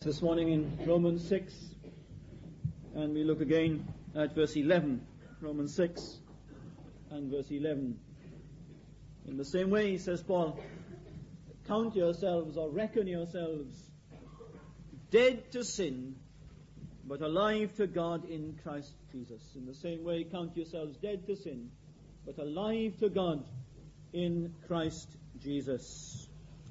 This morning in Romans 6, and we look again at verse 11. Romans 6 and verse 11. In the same way, says Paul, count yourselves or reckon yourselves dead to sin, but alive to God in Christ Jesus. In the same way, count yourselves dead to sin, but alive to God in Christ Jesus.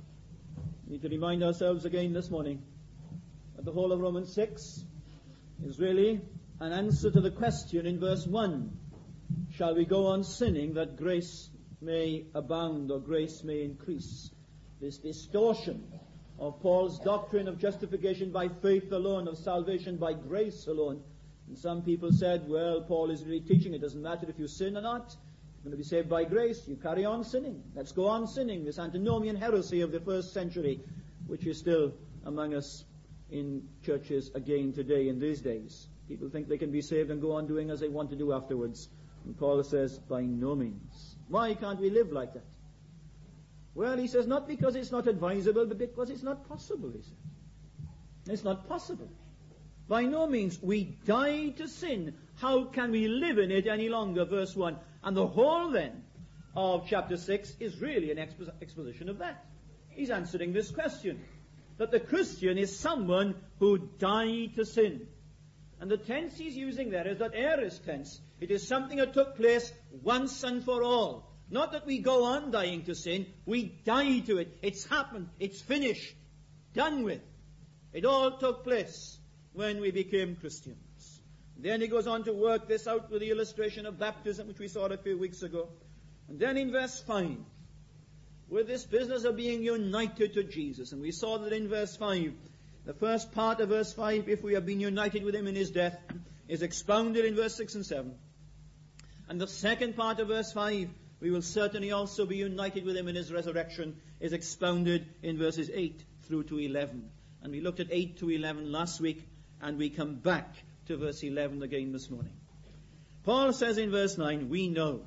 We need to remind ourselves again this morning that the whole of Romans 6 is really an answer to the question in verse 1. Shall we go on sinning that grace may abound or grace may increase? This distortion of Paul's doctrine of justification by faith alone, of salvation by grace alone. And some people said, well, Paul is really teaching it doesn't matter if you sin or not. You're going to be saved by grace. You carry on sinning. Let's go on sinning. This antinomian heresy of the first century, which is still among us in churches again today in these days. People think they can be saved and go on doing as they want to do afterwards. And Paul says, by no means. Why can't we live like that? Well, he says, not because it's not advisable, but because it's not possible, he says. It's not possible. By no means. We die to sin. How can we live in it any longer? Verse 1. And the whole then of chapter 6 is really an exposition of that. He's answering this question. That the Christian is someone who died to sin. And the tense he's using there is that aorist tense. It is something that took place once and for all. Not that we go on dying to sin. We die to it. It's happened. It's finished. Done with. It all took place when we became Christians. Then he goes on to work this out with the illustration of baptism, which we saw a few weeks ago. And then in verse 5, with this business of being united to Jesus. And we saw that in verse 5, the first part of verse 5, if we have been united with him in his death, is expounded in verse 6 and 7. And the second part of verse 5, we will certainly also be united with him in his resurrection, is expounded in verses 8 through to 11. And we looked at 8 to 11 last week, and we come back to verse 11 again this morning. Paul says in verse 9, we know.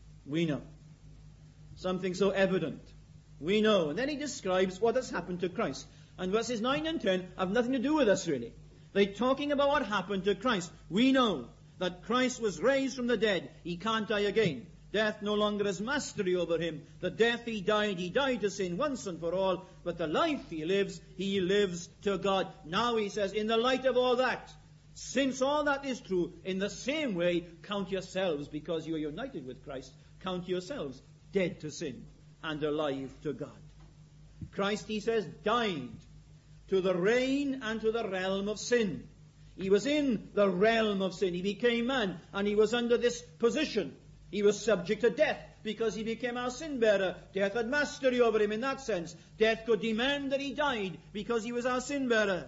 Something so evident. We know. And then he describes what has happened to Christ. And verses 9 and 10 have nothing to do with us really. They're talking about what happened to Christ. We know that Christ was raised from the dead. He can't die again. Death no longer has mastery over him. The death he died to sin once and for all. But the life he lives to God. Now he says, in the light of all that, since all that is true, in the same way, count yourselves, because you are united with Christ, count yourselves dead to sin and alive to God. Christ, he says, died to the reign and to the realm of sin. He was in the realm of sin. He became man, and he was under this position. He was subject to death because he became our sin bearer. Death had mastery over him in that sense. Death could demand that he died because he was our sin bearer.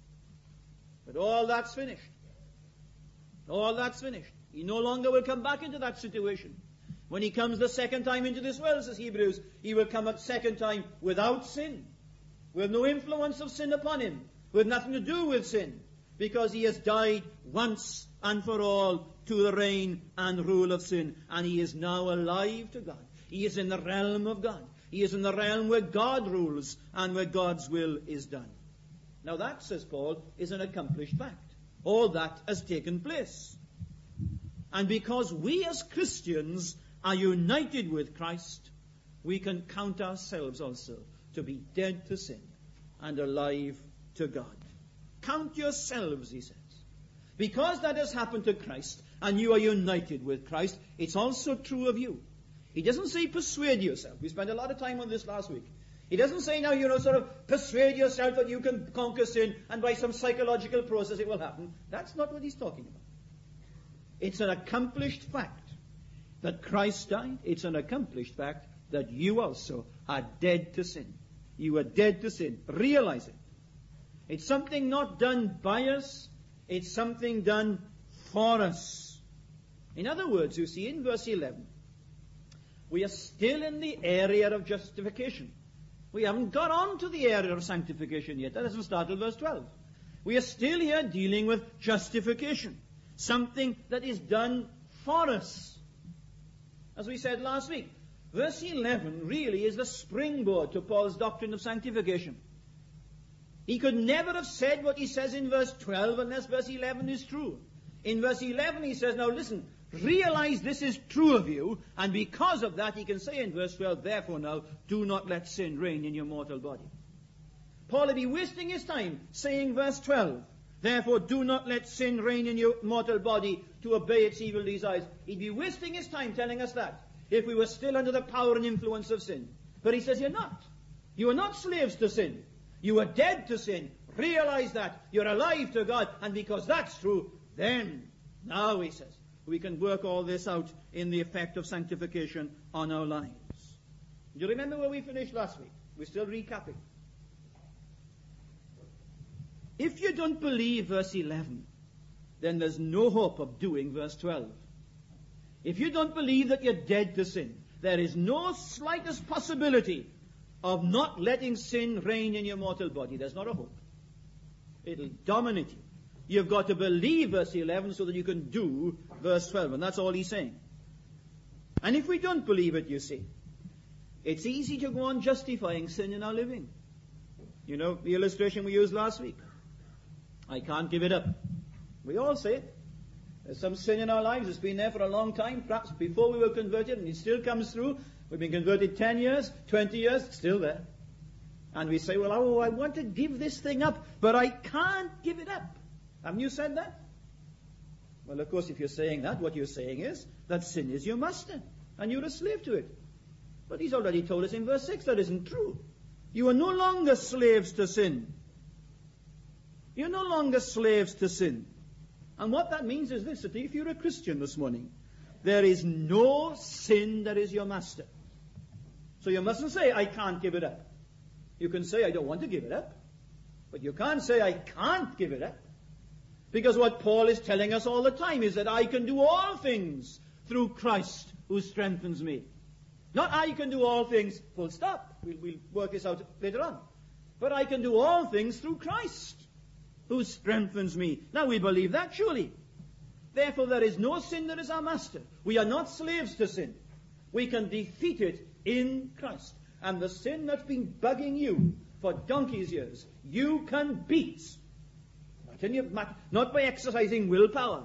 But all that's finished. All that's finished. He no longer will come back into that situation. When he comes the second time into this world, says Hebrews, he will come a second time without sin, with no influence of sin upon him, with nothing to do with sin, because he has died once and for all to the reign and rule of sin, and he is now alive to God. He is in the realm of God. He is in the realm where God rules and where God's will is done. Now that, says Paul, is an accomplished fact. All that has taken place. And because we as Christians are united with Christ, we can count ourselves also to be dead to sin and alive to God. Count yourselves, he says. Because that has happened to Christ and you are united with Christ, it's also true of you. He doesn't say persuade yourself. We spent a lot of time on this last week. He doesn't say now, sort of persuade yourself that you can conquer sin and by some psychological process it will happen. That's not what he's talking about. It's an accomplished fact that Christ died. It's an accomplished fact that you also are dead to sin. You are dead to sin. Realize it. It's something not done by us. It's something done for us. In other words, you see, in verse 11, we are still in the area of justification. We haven't got on to the area of sanctification yet. That doesn't start till verse 12. We are still here dealing with justification. Something that is done for us. As we said last week, verse 11 really is the springboard to Paul's doctrine of sanctification. He could never have said what he says in verse 12 unless verse 11 is true. In verse 11 he says, now listen, realize this is true of you, and because of that he can say in verse 12, therefore now, do not let sin reign in your mortal body. Paul would be wasting his time saying verse 12, therefore do not let sin reign in your mortal body to obey its evil desires. He'd be wasting his time telling us that if we were still under the power and influence of sin. But he says you're not. You are not slaves to sin. You are dead to sin. Realize that. You're alive to God. And because that's true, then, now he says, we can work all this out in the effect of sanctification on our lives. Do you remember where we finished last week? We're still recapping. If you don't believe verse 11, then there's no hope of doing verse 12. If you don't believe that you're dead to sin, there is no slightest possibility of not letting sin reign in your mortal body. There's not a hope. It'll dominate you. You've got to believe verse 11 so that you can do verse 12. And that's all he's saying. And if we don't believe it, you see, it's easy to go on justifying sin in our living. You know, the illustration we used last week. I can't give it up. We all say it. There's some sin in our lives. It's been there for a long time, perhaps before we were converted, and it still comes through. We've been converted 10 years, 20 years, it's still there. And we say, well, I want to give this thing up, but I can't give it up. Haven't you said that? Well, of course, if you're saying that, what you're saying is that sin is your master, and you're a slave to it. But he's already told us in verse 6 that isn't true. You are no longer slaves to sin. You're no longer slaves to sin. And what that means is this, that if you're a Christian this morning, there is no sin that is your master. So you mustn't say, I can't give it up. You can say, I don't want to give it up. But you can't say, I can't give it up. Because what Paul is telling us all the time is that I can do all things through Christ who strengthens me. Not I can do all things, full stop. We'll work this out later on. But I can do all things through Christ who strengthens me. Now we believe that, surely. Therefore there is no sin that is our master. We are not slaves to sin. We can defeat it in Christ. And the sin that's been bugging you for donkey's years, you can beat. Not by exercising willpower,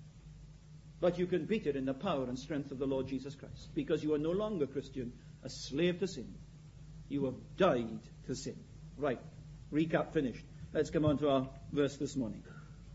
but you can beat it in the power and strength of the Lord Jesus Christ. Because you are no longer, Christian, a slave to sin. You have died to sin. Right. Recap finished. Let's come on to our verse this morning.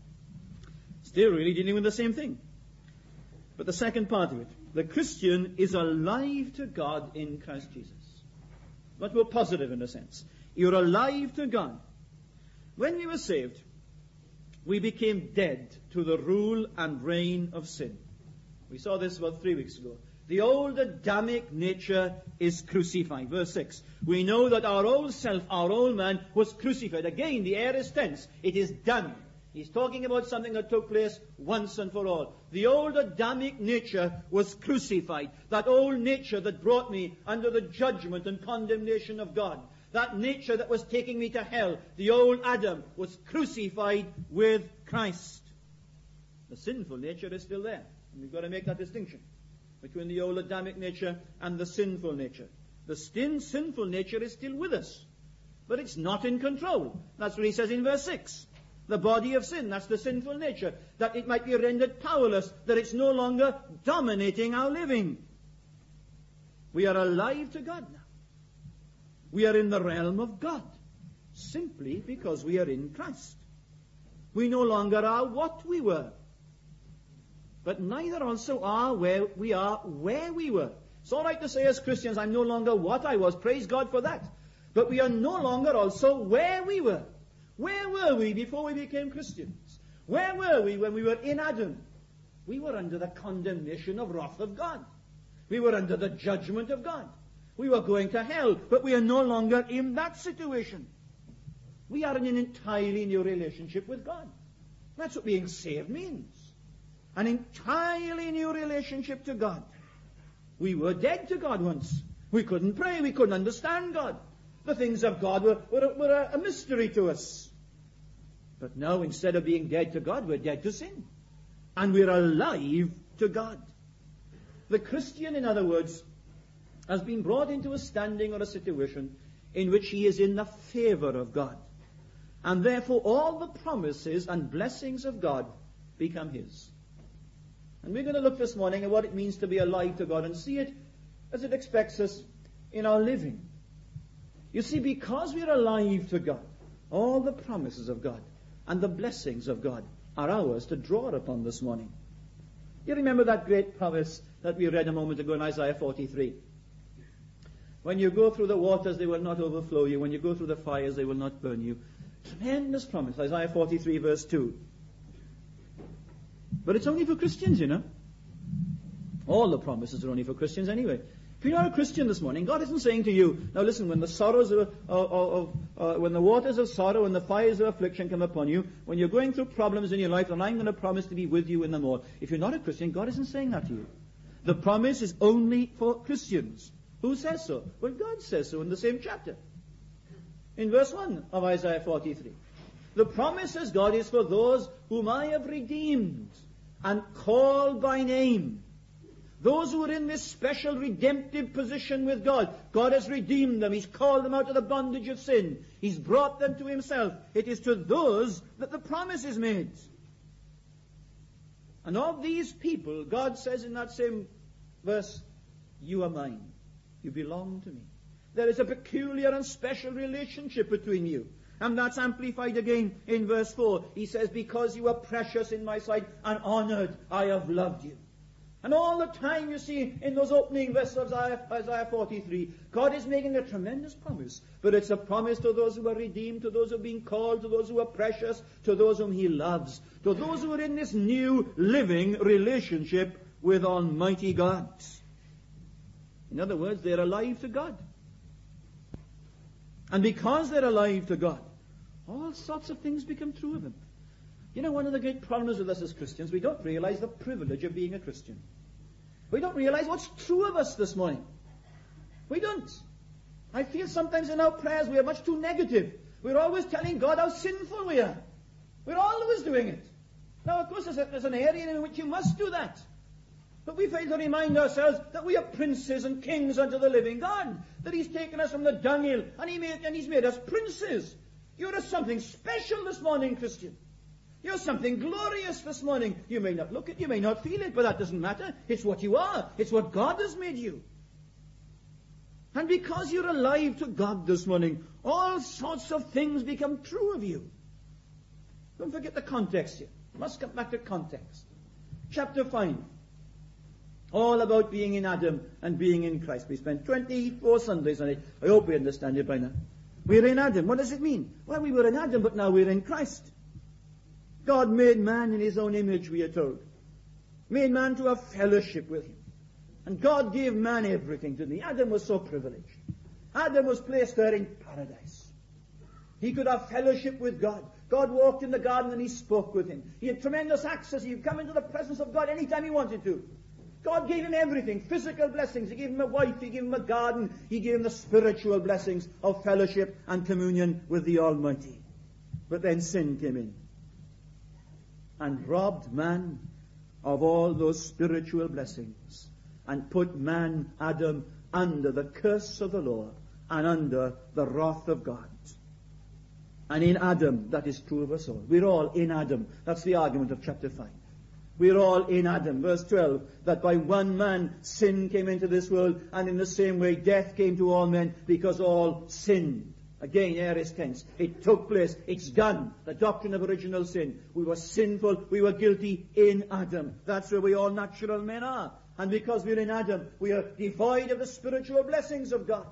Still really dealing with the same thing. But the second part of it. The Christian is alive to God in Christ Jesus. Much more positive in a sense. You're alive to God. When we were saved, we became dead to the rule and reign of sin. We saw this about 3 weeks ago. The old Adamic nature is crucified. Verse 6. We know that our old self, our old man, was crucified. Again, the aorist tense. It is done. He's talking about something that took place once and for all. The old Adamic nature was crucified. That old nature that brought me under the judgment and condemnation of God. That nature that was taking me to hell. The old Adam was crucified with Christ. The sinful nature is still there. And we've got to make that distinction between the old Adamic nature and the sinful nature. The sinful nature is still with us, but it's not in control. That's what he says in verse 6. The body of sin, that's the sinful nature, that it might be rendered powerless, that it's no longer dominating our living. We are alive to God now. We are in the realm of God, simply because we are in Christ. We no longer are what we were, but neither also are where we were. It's all right to say as Christians, I'm no longer what I was. Praise God for that. But we are no longer also where we were. Where were we before we became Christians? Where were we when we were in Adam? We were under the condemnation of wrath of God. We were under the judgment of God. We were going to hell, but we are no longer in that situation. We are in an entirely new relationship with God. That's what being saved means. An entirely new relationship to God. We were dead to God once. We couldn't pray. We couldn't understand God. The things of God were a mystery to us. But now, instead of being dead to God, we're dead to sin. And we're alive to God. The Christian, in other words, has been brought into a standing or a situation in which he is in the favor of God. And therefore all the promises and blessings of God become his. And we're going to look this morning at what it means to be alive to God and see it as it expects us in our living. You see, because we're alive to God, all the promises of God and the blessings of God are ours to draw upon this morning. You remember that great promise that we read a moment ago in Isaiah 43? When you go through the waters, they will not overflow you. When you go through the fires, they will not burn you. Tremendous promise, Isaiah 43 verse 2. But it's only for Christians, you know. All the promises are only for Christians anyway. If you're not a Christian this morning, God isn't saying to you, now listen, when the sorrows when the waters of sorrow and the fires of affliction come upon you, when you're going through problems in your life, then I'm going to promise to be with you in them all. If you're not a Christian, God isn't saying that to you. The promise is only for Christians. Who says so? Well, God says so in the same chapter. In verse 1 of Isaiah 43. The promise of God is for those whom I have redeemed and called by name. Those who are in this special redemptive position with God. God has redeemed them. He's called them out of the bondage of sin. He's brought them to himself. It is to those that the promise is made. And of these people, God says in that same verse, you are mine. You belong to me. There is a peculiar and special relationship between you. And that's amplified again in verse 4. He says, because you are precious in my sight and honored, I have loved you. And all the time you see in those opening verses of Isaiah 43, God is making a tremendous promise. But it's a promise to those who are redeemed, to those who are being called, to those who are precious, to those whom he loves, to those who are in this new living relationship with Almighty God. In other words, they're alive to God. And because they're alive to God, all sorts of things become true of them. You know, one of the great problems with us as Christians, we don't realize the privilege of being a Christian. We don't realize what's true of us this morning. We don't. I feel sometimes in our prayers we are much too negative. We're always telling God how sinful we are. We're always doing it. Now, of course, there's an area in which you must do that. But we fail to remind ourselves that we are princes and kings unto the living God. That he's taken us from the dunghill and he's made us princes. You're something special this morning, Christian. You're something glorious this morning. You may not look it, you may not feel it, but that doesn't matter. It's what you are. It's what God has made you. And because you're alive to God this morning, all sorts of things become true of you. Don't forget the context here. You must come back to context. Chapter 5. All about being in Adam and being in Christ. We spent 24 Sundays on it. I hope we understand it by now. We're in Adam. What does it mean? Well, we were in Adam, but now we're in Christ. God made man in his own image, we are told. Made man to have fellowship with him. And God gave man everything to me. Adam was so privileged. Adam was placed there in paradise. He could have fellowship with God. God walked in the garden and he spoke with him. He had tremendous access. He could come into the presence of God anytime he wanted to. God gave him everything, physical blessings. He gave him a wife, he gave him a garden, he gave him the spiritual blessings of fellowship and communion with the Almighty. But then sin came in and robbed man of all those spiritual blessings and put man, Adam, under the curse of the law and under the wrath of God. And in Adam, that is true of us all. We're all in Adam. That's the argument of chapter 5. We're all in Adam. Verse 12, that by one man sin came into this world, and in the same way death came to all men because all sinned. Again, aorist tense. It took place. It's done. The doctrine of original sin. We were sinful. We were guilty in Adam. That's where we all natural men are. And because we're in Adam, we are devoid of the spiritual blessings of God.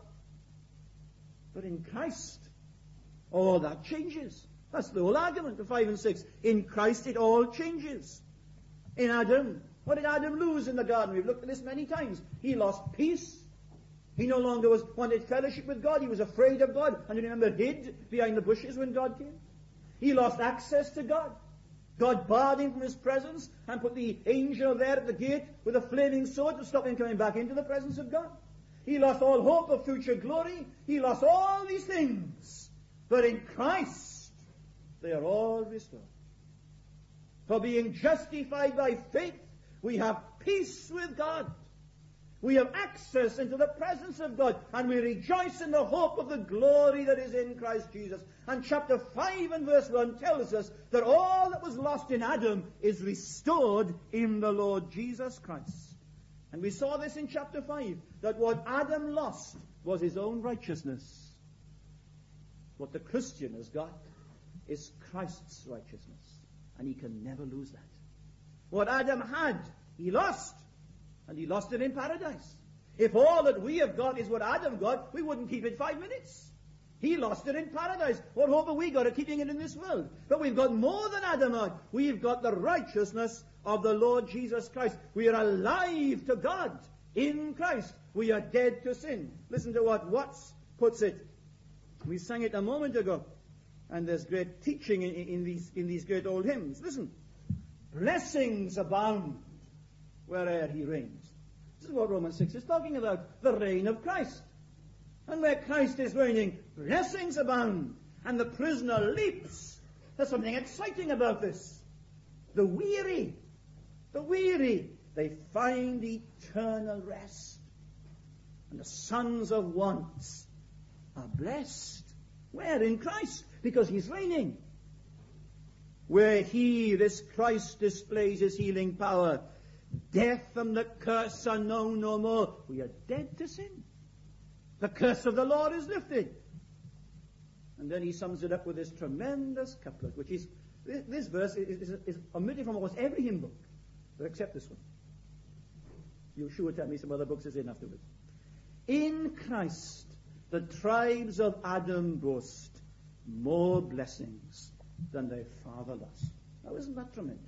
But in Christ, all that changes. That's the whole argument of 5 and 6. In Christ, it all changes. In Adam, what did Adam lose in the garden? We've looked at this many times. He lost peace. He no longer wanted fellowship with God. He was afraid of God. And you remember, hid behind the bushes when God came. He lost access to God. God barred him from his presence and put the angel there at the gate with a flaming sword to stop him coming back into the presence of God. He lost all hope of future glory. He lost all these things. But in Christ, they are all restored. For being justified by faith, we have peace with God. We have access into the presence of God, and we rejoice in the hope of the glory that is in Christ Jesus. And chapter 5 and verse 1 tells us that all that was lost in Adam is restored in the Lord Jesus Christ. And we saw this in chapter 5, that what Adam lost was his own righteousness. What the Christian has got is Christ's righteousness, and he can never lose that. What Adam had, he lost, and he lost it in paradise. If all that we have got is what Adam got, we wouldn't keep it 5 minutes. He lost it in paradise. What hope have we got of keeping it in this world? But we've got more than Adam had. We've got the righteousness of the Lord Jesus Christ. We are alive to God in Christ. We are dead to sin. Listen to what Watts puts it. We sang it a moment ago, and there's great teaching in these great old hymns. Listen. Blessings abound where'er he reigns. This is what Romans 6 is talking about, the reign of Christ. And where Christ is reigning, blessings abound, and the prisoner leaps. There's something exciting about this. The weary, they find eternal rest. And the sons of wants are blessed. Where? In Christ, because he's reigning. Where he, this Christ, displays his healing power, death and the curse are known no more. We are dead to sin. The curse of the Lord is lifted. And then he sums it up with this tremendous couplet, which is, this verse is omitted from almost every hymn book, but except this one. You'll sure tell me some other books is in afterwards. In Christ, the tribes of Adam boast more blessings than their father lost. Now, isn't that tremendous?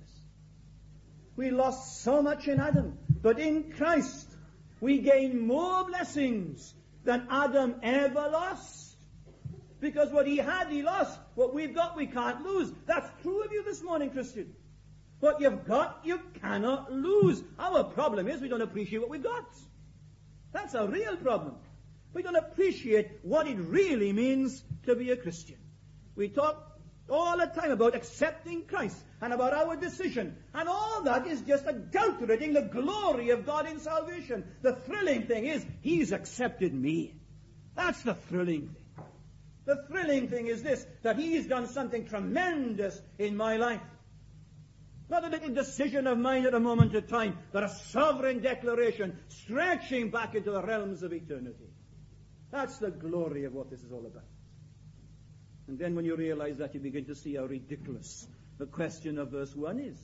We lost so much in Adam, but in Christ we gain more blessings than Adam ever lost. Because what he had, he lost. What we've got, we can't lose. That's true of you this morning, Christian. What you've got, you cannot lose. Our problem is we don't appreciate what we've got. That's a real problem. We don't appreciate what it really means to be a Christian. We talk all the time about accepting Christ and about our decision. And all that is just adulterating the glory of God in salvation. The thrilling thing is, he's accepted me. That's the thrilling thing. The thrilling thing is this, that he's done something tremendous in my life. Not a little decision of mine at a moment of time, but a sovereign declaration stretching back into the realms of eternity. That's the glory of what this is all about. And then when you realize that, you begin to see how ridiculous the question of verse 1 is.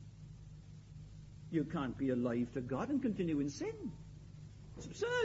You can't be alive to God and continue in sin. It's absurd.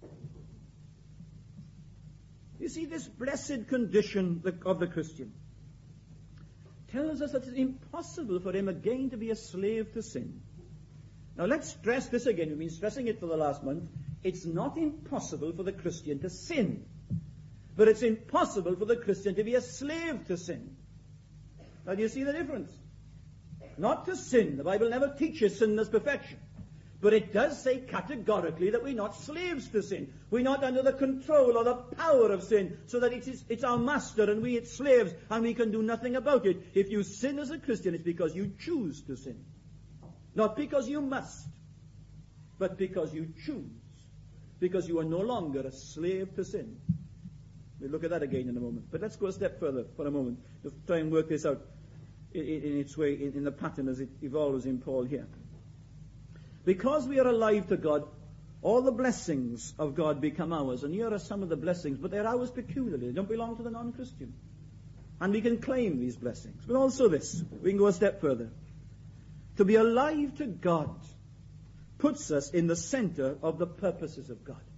You see, this blessed condition of the Christian tells us that it's impossible for him again to be a slave to sin. Now let's stress this again. We've been stressing it for the last month. It's not impossible for the Christian to sin. But it's impossible for the Christian to be a slave to sin. Now do you see the difference? Not to sin. The Bible never teaches sin as perfection. But it does say categorically that we're not slaves to sin. We're not under the control or the power of sin, so that it's our master and we its slaves and we can do nothing about it. If you sin as a Christian, it's because you choose to sin. Not because you must, but because you choose. Because you are no longer a slave to sin. We'll look at that again in a moment. But let's go a step further for a moment. Just try and work this out in its way, in the pattern as it evolves in Paul here. Because we are alive to God, all the blessings of God become ours. And here are some of the blessings, but they're ours peculiarly. They don't belong to the non-Christian. And we can claim these blessings. But also this, we can go a step further. To be alive to God puts us in the center of the purposes of God.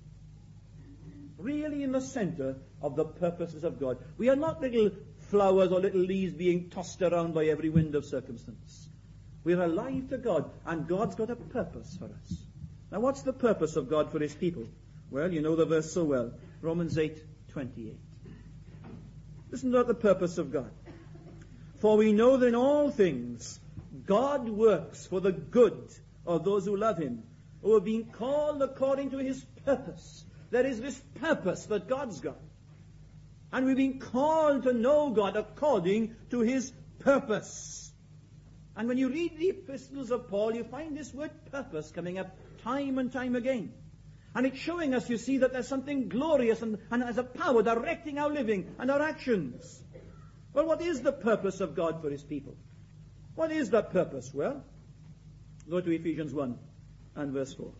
Really in the center of the purposes of God. We are not little flowers or little leaves being tossed around by every wind of circumstance. We are alive to God, and God's got a purpose for us. Now what's the purpose of God for his people? Well, you know the verse so well. Romans 8:28. Listen to the purpose of God. For we know that in all things God works for the good of those who love him, who are being called according to his purpose. There is this purpose that God's got. And we've been called to know God according to his purpose. And when you read the epistles of Paul, you find this word purpose coming up time and time again. And it's showing us, you see, that there's something glorious and has a power directing our living and our actions. Well, what is the purpose of God for his people? What is that purpose? Well, go to Ephesians 1 and verse 4.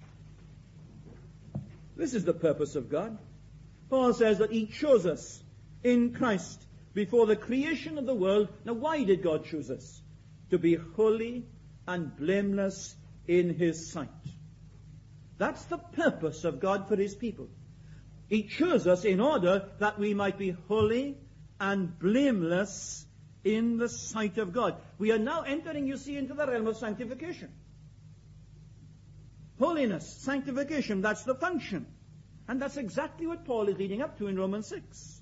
This is the purpose of God. Paul says that he chose us in Christ before the creation of the world. Now, why did God choose us? To be holy and blameless in his sight. That's the purpose of God for his people. He chose us in order that we might be holy and blameless in the sight of God. We are now entering, you see, into the realm of sanctification. Holiness, sanctification, that's the function. And that's exactly what Paul is leading up to in Romans 6.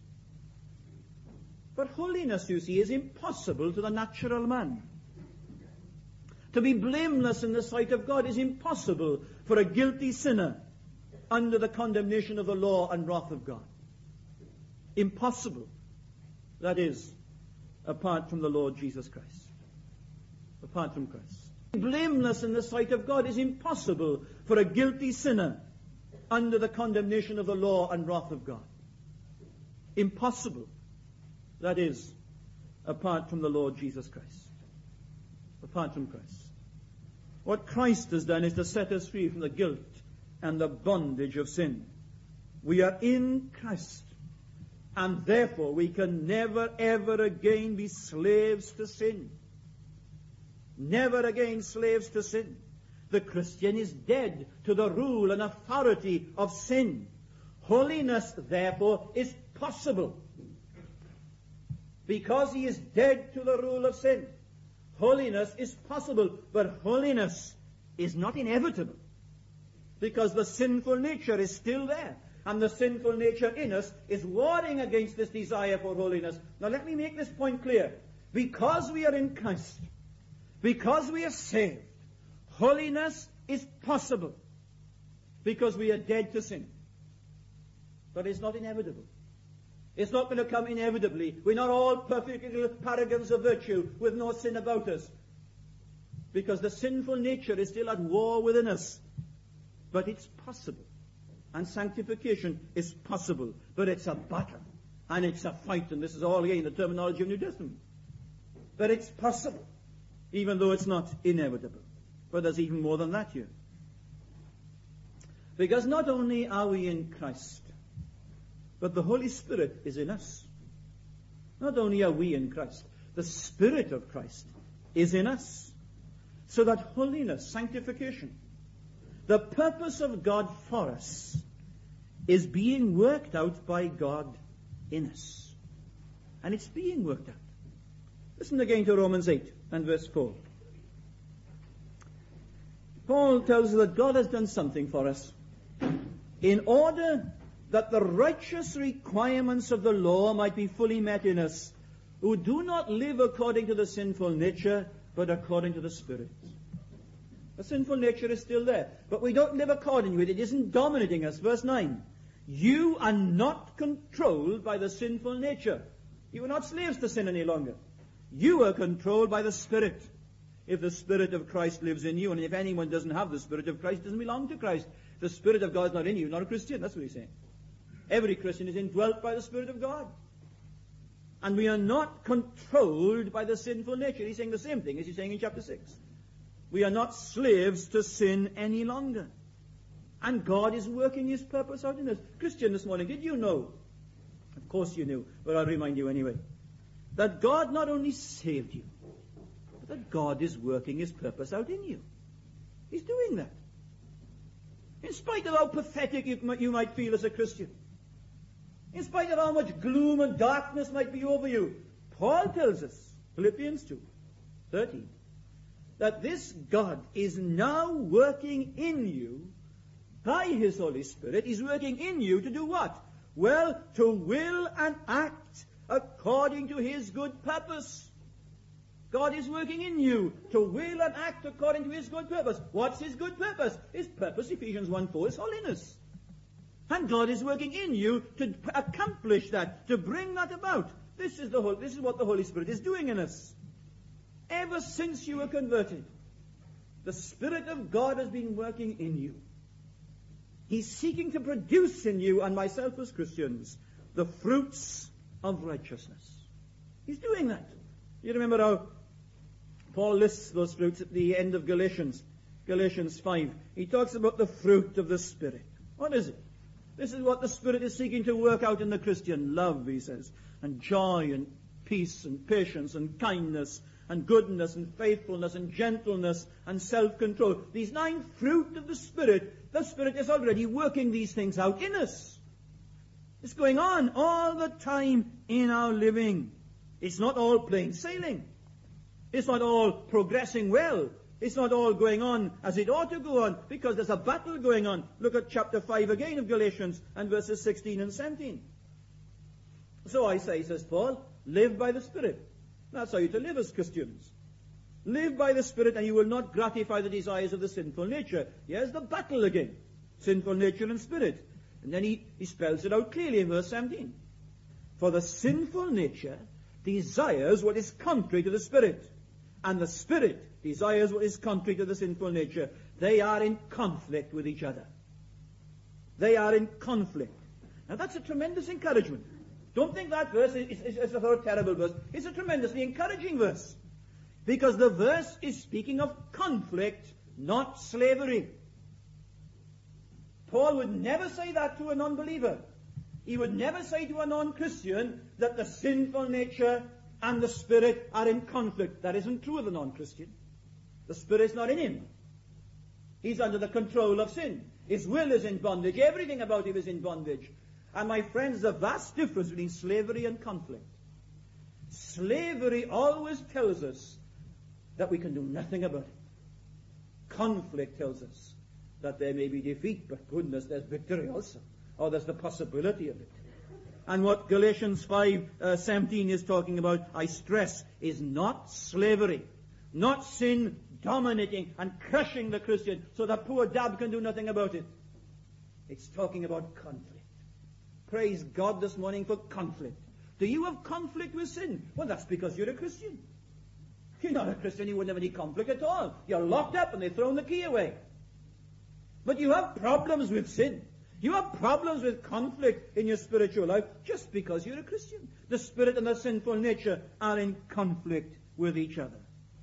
But holiness, you see, is impossible to the natural man. To be blameless in the sight of God is impossible for a guilty sinner under the condemnation of the law and wrath of God. Impossible. That is, apart from the Lord Jesus Christ. Apart from Christ. Blameless in the sight of God is impossible for a guilty sinner under the condemnation of the law and wrath of God. Impossible. That is, apart from the Lord Jesus Christ. Apart from Christ. What Christ has done is to set us free from the guilt and the bondage of sin. We are in Christ, and therefore we can never ever again be slaves to sin. Never again slaves to sin. The Christian is dead to the rule and authority of sin. Holiness, therefore, is possible. Because he is dead to the rule of sin. Holiness is possible, but holiness is not inevitable. Because the sinful nature is still there. And the sinful nature in us is warring against this desire for holiness. Now let me make this point clear. Because we are in Christ, because we are saved, holiness is possible. Because we are dead to sin. But it's not inevitable. It's not going to come inevitably. We're not all perfect little paragons of virtue with no sin about us. Because the sinful nature is still at war within us. But it's possible. And sanctification is possible. But it's a battle. And it's a fight. And this is all again the terminology of New Testament. But it's possible. Even though it's not inevitable. But there's even more than that here. Because not only are we in Christ, but the Holy Spirit is in us. Not only are we in Christ, the Spirit of Christ is in us. So that holiness, sanctification, the purpose of God for us is being worked out by God in us. And it's being worked out. Listen again to Romans 8 and verse 4. Paul tells us that God has done something for us in order that the righteous requirements of the law might be fully met in us, who do not live according to the sinful nature, but according to the Spirit. The sinful nature is still there, but we don't live according to it. It isn't dominating us. Verse 9. You are not controlled by the sinful nature. You are not slaves to sin any longer. You are controlled by the Spirit. If the Spirit of Christ lives in you, and if anyone doesn't have the Spirit of Christ, doesn't belong to Christ. The Spirit of God is not in you, not a Christian. That's what he's saying. Every Christian is indwelt by the Spirit of God. And we are not controlled by the sinful nature. He's saying the same thing as he's saying in chapter 6. We are not slaves to sin any longer. And God is working his purpose out in us. Christian, this morning, did you know? Of course you knew, but I'll remind you anyway. That God not only saved you, but that God is working his purpose out in you. He's doing that. In spite of how pathetic you might feel as a Christian, in spite of how much gloom and darkness might be over you, Paul tells us, Philippians 2:13, that this God is now working in you by his Holy Spirit. He's working in you to do what? Well, to will and act according to his good purpose. God is working in you to will and act according to his good purpose. What's his good purpose? His purpose, Ephesians 1:4, is holiness. And God is working in you to accomplish that, to bring that about. This is what the Holy Spirit is doing in us. ever since you were converted, the Spirit of God has been working in you. He's seeking to produce in you and myself as Christians the fruits of righteousness. He's doing that. You remember how Paul lists those fruits at the end of Galatians 5. He talks about the fruit of the Spirit. What is it? This is what the Spirit is seeking to work out in the Christian. Love, he says, and joy and peace and patience and kindness and goodness and faithfulness and gentleness and self-control. These 9 fruit of the Spirit is already working these things out in us. It's going on all the time in our living. It's not all plain sailing. It's not all progressing well. It's not all going on as it ought to go on, because there's a battle going on. Look at chapter 5 again of Galatians and verses 16 and 17. So I say, says Paul, live by the Spirit. That's how you're to live as Christians. Live by the Spirit, and you will not gratify the desires of the sinful nature. Here's the battle again. Sinful nature and spirit. And then he spells it out clearly in verse 17. For the sinful nature desires what is contrary to the Spirit, and the Spirit desires what is contrary to the sinful nature. They are in conflict with each other. They are in conflict. Now that's a tremendous encouragement. Don't think that verse is a sort of terrible verse. It's a tremendously encouraging verse. Because the verse is speaking of conflict, not slavery. Paul would never say that to a non-believer. He would never say to a non-Christian that the sinful nature and the Spirit are in conflict. That isn't true of the non-Christian. The Spirit's not in him. He's under the control of sin. His will is in bondage. Everything about him is in bondage. And my friends, there's a vast difference between slavery and conflict. Slavery always tells us that we can do nothing about it. Conflict tells us that there may be defeat, but goodness, there's victory also. Or there's the possibility of it. And what Galatians 5:17 is talking about, I stress, is not slavery. Not sin dominating and crushing the Christian so that poor Dab can do nothing about it. It's talking about conflict. Praise God this morning for conflict. Do you have conflict with sin? Well, that's because you're a Christian. If you're not a Christian, you wouldn't have any conflict at all. You're locked up and they've thrown the key away. But you have problems with sin. You have problems with conflict in your spiritual life just because you're a Christian. The spirit and the sinful nature are in conflict with each other.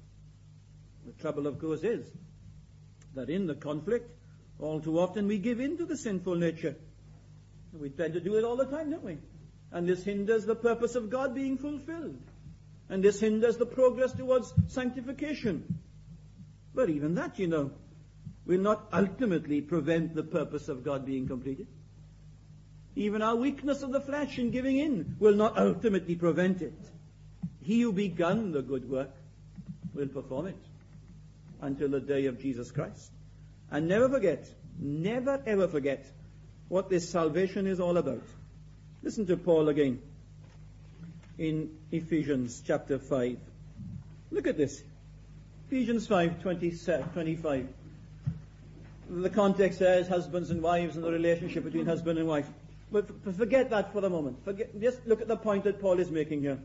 The trouble, of course, is that in the conflict, all too often we give in to the sinful nature. We tend to do it all the time, don't we? And this hinders the purpose of God being fulfilled. And this hinders the progress towards sanctification. But even that, will not ultimately prevent the purpose of God being completed. Even our weakness of the flesh in giving in will not ultimately prevent it. He who begun the good work will perform it until the day of Jesus Christ. And never ever forget what this salvation is all about. Listen to Paul again in Ephesians chapter 5. Look at this. Ephesians 5:25. The context says husbands and wives and the relationship between husband and wife. But forget that for a moment. Just look at the point that Paul is making here.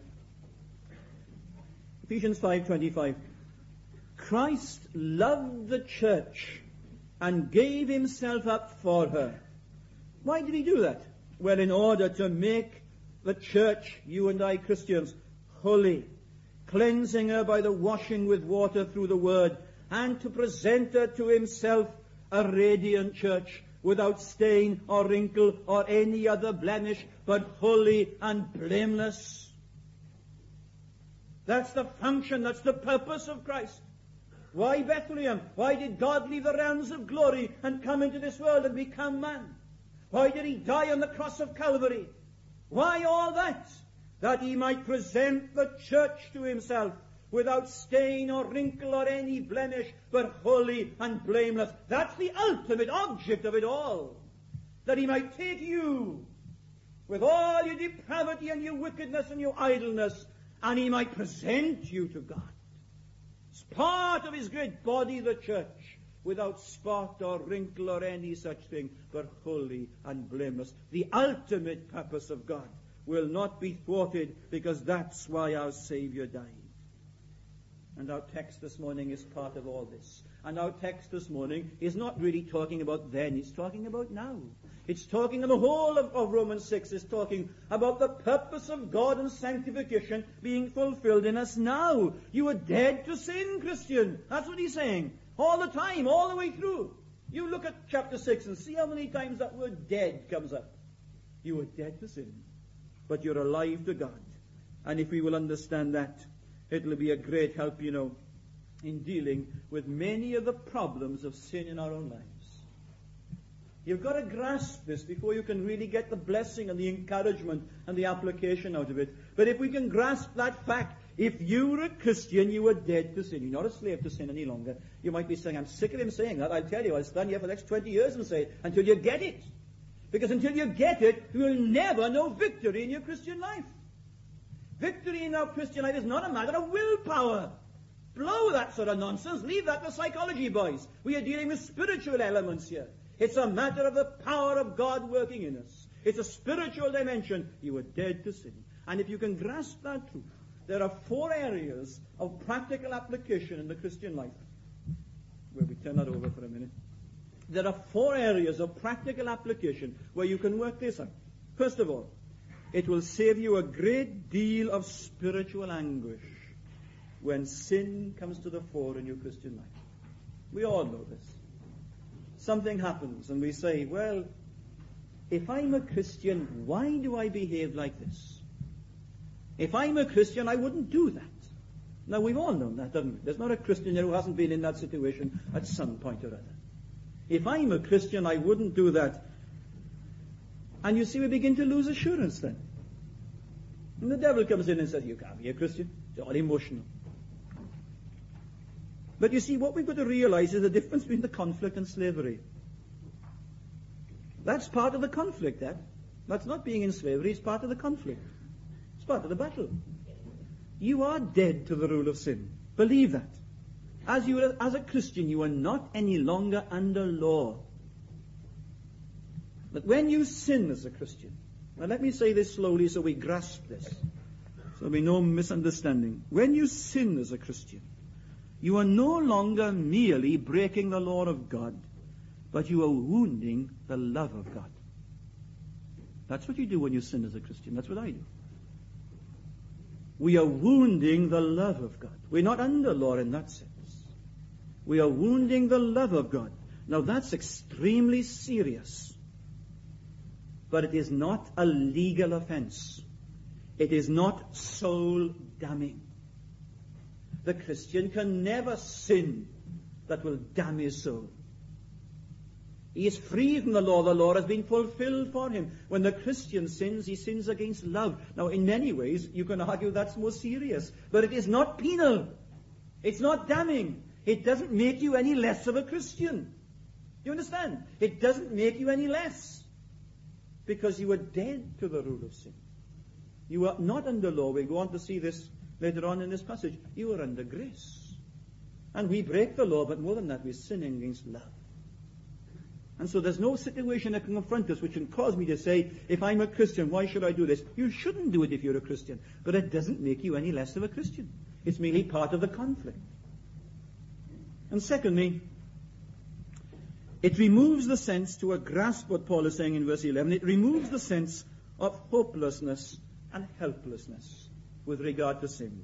Ephesians 5:25. Christ loved the church and gave himself up for her. Why did he do that? Well, in order to make the church, you and I Christians, holy, cleansing her by the washing with water through the word, and to present her to himself a radiant church, without stain or wrinkle or any other blemish, but holy and blameless. That's the function, that's the purpose of Christ. Why Bethlehem? Why did God leave the realms of glory and come into this world and become man? Why did he die on the cross of Calvary? Why all that? That he might present the church to himself, without stain or wrinkle or any blemish, but holy and blameless. That's the ultimate object of it all. That he might take you, with all your depravity and your wickedness and your idleness, and he might present you to God. It's part of his great body, the church, without spot or wrinkle or any such thing, but holy and blameless. The ultimate purpose of God will not be thwarted, because that's why our Savior died. And our text this morning is part of all this. And our text this morning is not really talking about then, it's talking about now. It's talking, and the whole of Romans 6 is talking about the purpose of God and sanctification being fulfilled in us now. You are dead to sin, Christian. That's what he's saying. All the time, all the way through. You look at chapter 6 and see how many times that word dead comes up. You are dead to sin, but you're alive to God. And if we will understand that, it will be a great help, in dealing with many of the problems of sin in our own lives. You've got to grasp this before you can really get the blessing and the encouragement and the application out of it. But if we can grasp that fact, if you were a Christian, you were dead to sin. You're not a slave to sin any longer. You might be saying, I'm sick of him saying that. I'll tell you, I'll stand here for the next 20 years and say it until you get it. Because until you get it, you will never know victory in your Christian life. Victory in our Christian life is not a matter of willpower. Blow that sort of nonsense. Leave that to psychology boys. We are dealing with spiritual elements here. It's a matter of the power of God working in us. It's a spiritual dimension. You are dead to sin. And if you can grasp that truth, there are 4 areas of practical application in the Christian life. Where we turn that over for a minute. There are 4 areas of practical application where you can work this out. First of all, it will save you a great deal of spiritual anguish when sin comes to the fore in your Christian life. We all know this. Something happens and we say, well, if I'm a Christian, why do I behave like this? If I'm a Christian, I wouldn't do that. Now, we've all known that, haven't we? There's not a Christian here who hasn't been in that situation at some point or other. If I'm a Christian, I wouldn't do that. And you see, we begin to lose assurance then. And the devil comes in and says, you can't be a Christian. It's all emotional. But you see, what we've got to realize is the difference between the conflict and slavery. That's part of the conflict, that. That's not being in slavery, it's part of the conflict. It's part of the battle. You are dead to the rule of sin. Believe that. As a Christian, you are not any longer under law. But when you sin as a Christian, now let me say this slowly so we grasp this, so there'll be no misunderstanding. When you sin as a Christian, you are no longer merely breaking the law of God, but you are wounding the love of God. That's what you do when you sin as a Christian. That's what I do. We are wounding the love of God. We're not under law in that sense. We are wounding the love of God. Now that's extremely serious. But it is not a legal offense. It is not soul damning. The Christian can never sin that will damn his soul. He is free from the law. The law has been fulfilled for him. When the Christian sins, he sins against love. Now, in many ways, you can argue that's more serious. But it is not penal. It's not damning. It doesn't make you any less of a Christian. You understand? It doesn't make you any less. Because you are dead to the rule of sin. You are not under law. We'll go on to see this later on in this passage. You are under grace. And we break the law, but more than that, we're sinning against love. And so there's no situation that can confront us which can cause me to say, if I'm a Christian, why should I do this? You shouldn't do it if you're a Christian. But it doesn't make you any less of a Christian. It's merely part of the conflict. And secondly, it removes the sense, to a grasp what Paul is saying in verse 11, it removes the sense of hopelessness and helplessness with regard to sin.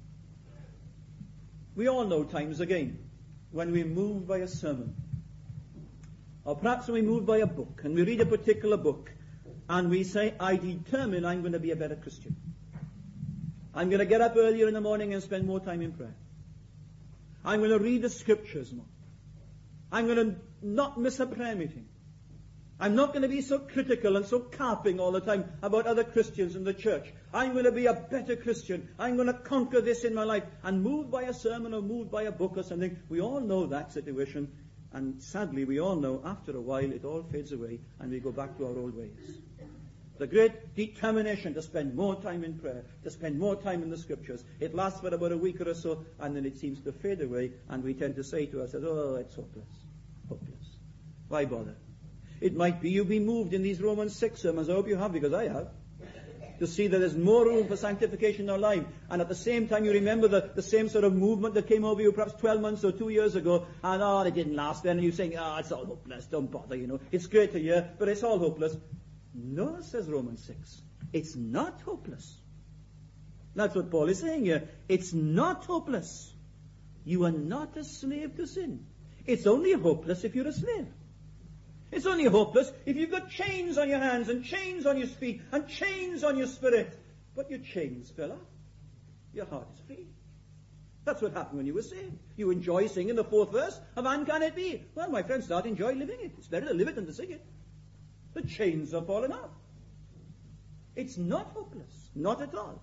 We all know times again when we're moved by a sermon, or perhaps when we're moved by a book, and we read a particular book, and we say, I determine I'm going to be a better Christian. I'm going to get up earlier in the morning and spend more time in prayer. I'm going to read the scriptures more. I'm going to not miss a prayer meeting. I'm not going to be so critical and so carping all the time about other Christians in the church. I'm going to be a better Christian. I'm going to conquer this in my life. And moved by a sermon or moved by a book or something, we all know that situation. And sadly, we all know after a while it all fades away and we go back to our old ways. The great determination to spend more time in prayer, to spend more time in the scriptures. It lasts for about a week or so, and then it seems to fade away, and we tend to say to ourselves, oh, it's hopeless. Hopeless. Why bother? It might be you've been moved in these Romans 6 sermons. I hope you have, because I have. to see that there's more room for sanctification in our life. And at the same time, you remember the same sort of movement that came over you perhaps 12 months or 2 years ago, and it didn't last then, and you're saying, it's all hopeless, don't bother, It's great to hear, but it's all hopeless. No, says Romans 6. It's not hopeless. That's what Paul is saying here. It's not hopeless. You are not a slave to sin. It's only hopeless if you're a slave. It's only hopeless if you've got chains on your hands and chains on your feet and chains on your spirit. But your chains fell off. Your heart is free. That's what happened when you were saved. You enjoy singing the 4th verse of And Can It Be? Well, my friends, start enjoy living it. It's better to live it than to sing it. The chains are falling off. It's not hopeless. Not at all.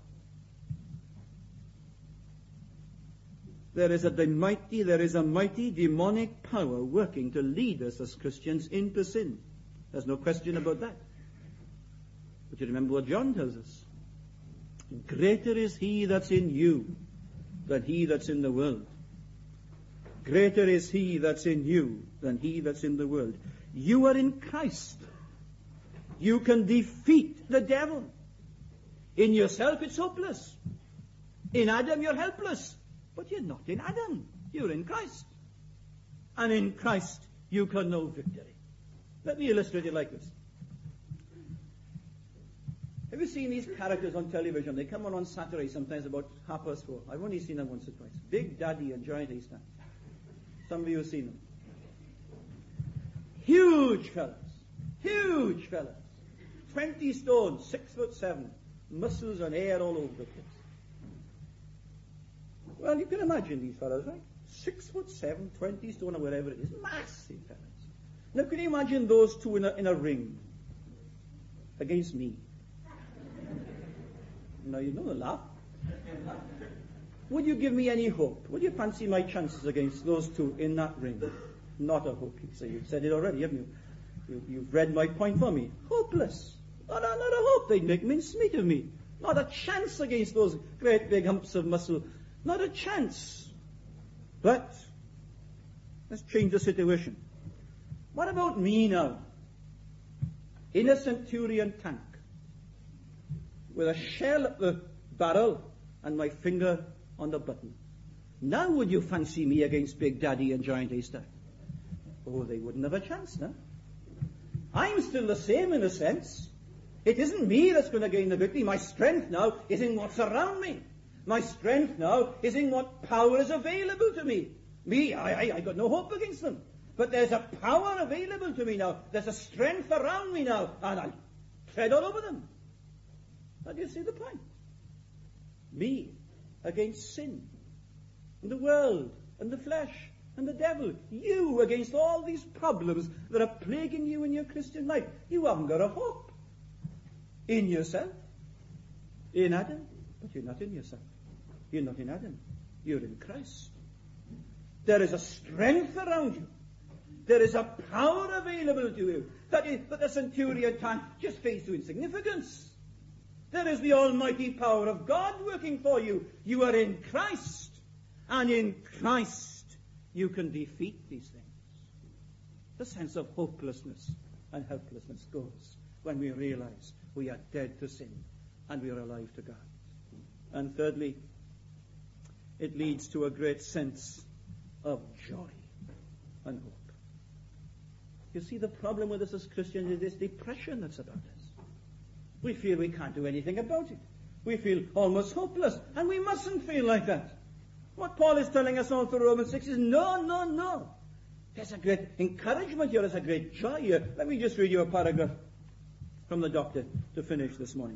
There is a mighty demonic power working to lead us as Christians into sin. There's no question about that. But you remember what John tells us. Greater is he that's in you than he that's in the world. Greater is he that's in you than he that's in the world. You are in Christ. You can defeat the devil. In yourself, it's hopeless. In Adam, you're helpless. But you're not in Adam. You're in Christ. And in Christ, you can know victory. Let me illustrate it like this. Have you seen these characters on television? They come on Saturday, sometimes about 4:30. I've only seen them once or twice. Big Daddy and Giant Haystack. Some of you have seen them. Huge fellas. Huge fellas. 20 stone, 6'7", muscles and hair all over the place. Well, you can imagine these fellas, right? 6'7", 20 stone or whatever it is. Massive fellas. Now, can you imagine those two in a ring against me? Now, you know the laugh. Would you give me any hope? Would you fancy my chances against those two in that ring? Not a hope, you say. You've said it already, haven't you? You've read my point for me. Hopeless. Not a hope. They'd make mincemeat of me. Not a chance against those great big humps of muscle. Not a chance. But let's change the situation. What about me now? In a Centurion tank, with a shell at the barrel and my finger on the button. Now would you fancy me against Big Daddy and Giant Haystack? Oh, they wouldn't have a chance, no? I'm still the same in a sense. It isn't me that's going to gain the victory. My strength now is in what's around me. My strength now is in what power is available to me. I got no hope against them. But there's a power available to me now. There's a strength around me now. And I'll tread all over them. How do you see the point? Me against sin. And the world. And the flesh. And the devil. You against all these problems that are plaguing you in your Christian life. You haven't got a hope. In yourself. In Adam. But you're not in yourself. You're not in Adam. You're in Christ. There is a strength around you. There is a power available to you that the centurion tank just fades to insignificance. There is the almighty power of God working for you. You are in Christ. And in Christ you can defeat these things. The sense of hopelessness and helplessness goes when we realize we are dead to sin and we are alive to God. And thirdly, it leads to a great sense of joy and hope. You see, the problem with us as Christians is this depression that's about us. We feel we can't do anything about it. We feel almost hopeless, and we mustn't feel like that. What Paul is telling us all through Romans 6 is no. There's a great encouragement here. There's a great joy here. Let me just read you a paragraph from the doctor to finish this morning.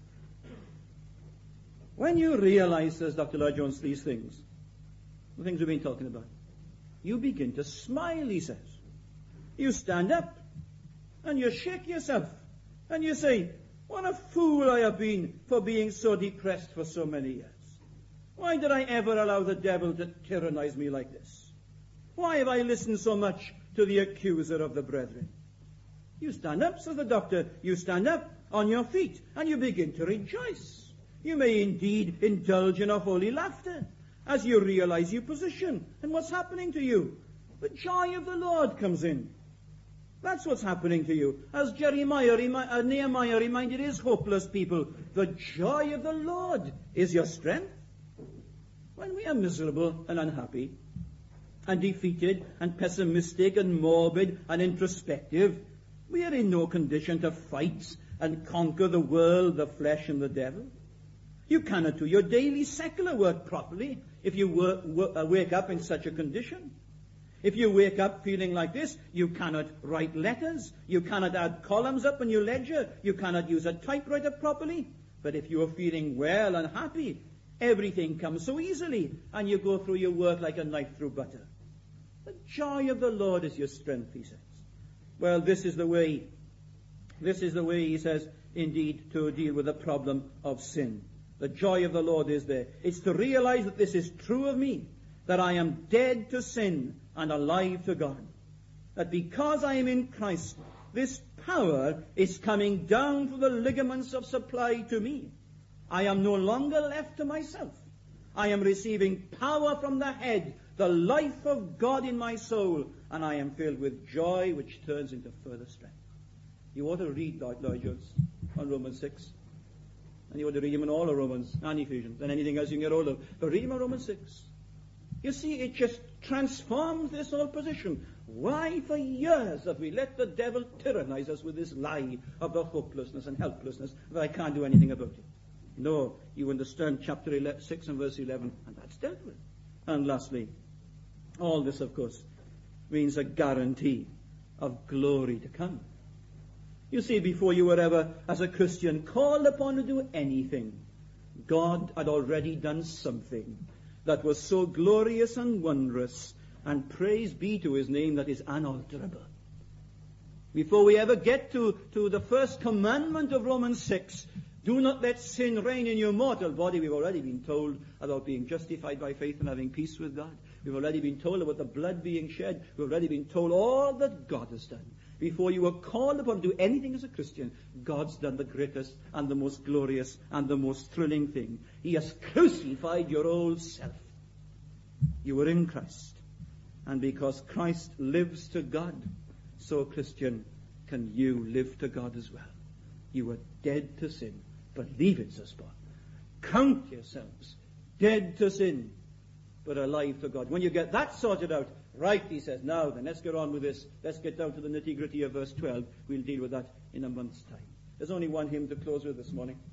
When you realize, says Dr. Lloyd Jones, these things, the things we've been talking about, you begin to smile, he says. You stand up and you shake yourself and you say, what a fool I have been for being so depressed for so many years. Why did I ever allow the devil to tyrannize me like this? Why have I listened so much to the accuser of the brethren? You stand up, says the doctor. You stand up on your feet and you begin to rejoice. You may indeed indulge in a holy laughter as you realize your position and what's happening to you. The joy of the Lord comes in. That's what's happening to you. As Nehemiah reminded his hopeless people, The joy of the Lord is your strength. When we are miserable and unhappy and defeated and pessimistic and morbid and introspective, we are in no condition to fight and conquer the world, the flesh, and the devil. You cannot do your daily secular work properly if you wake up in such a condition. If you wake up feeling like this, you cannot write letters. You cannot add columns up in your ledger. You cannot use a typewriter properly. But if you are feeling well and happy, everything comes so easily, and you go through your work like a knife through butter. The joy of the Lord is your strength, he says. Well, this is the way, he says, indeed, to deal with the problem of sin. The joy of the Lord is there. It's to realize that this is true of me, that I am dead to sin and alive to God. That because I am in Christ, this power is coming down through the ligaments of supply to me. I am no longer left to myself. I am receiving power from the head, the life of God in my soul, and I am filled with joy which turns into further strength. You ought to read Lloyd Jones on Romans 6. And you ought to read him in all of Romans and Ephesians and anything else you can get hold of. But read him on Romans 6. You see, it just transforms this whole position. Why, for years, have we let the devil tyrannize us with this lie of the hopelessness and helplessness that I can't do anything about it? No, you understand chapter 6 and verse 11, and that's dealt with. And lastly, all this, of course, means a guarantee of glory to come. You see, before you were ever, as a Christian, called upon to do anything, God had already done something that was so glorious and wondrous, and praise be to his name, that is unalterable. Before we ever get to the first commandment of Romans 6, do not let sin reign in your mortal body. We've already been told about being justified by faith and having peace with God. We've already been told about the blood being shed. We've already been told all that God has done. Before you were called upon to do anything as a Christian, God's done the greatest and the most glorious and the most thrilling thing. He has crucified your old self. You were in Christ. And because Christ lives to God, so, Christian, can you live to God as well. You were dead to sin. Believe it, says Paul. Count yourselves dead to sin, but alive to God. When you get that sorted out, right, he says, now then, let's get on with this. Let's get down to the nitty-gritty of verse 12. We'll deal with that in a month's time. There's only one hymn to close with this morning.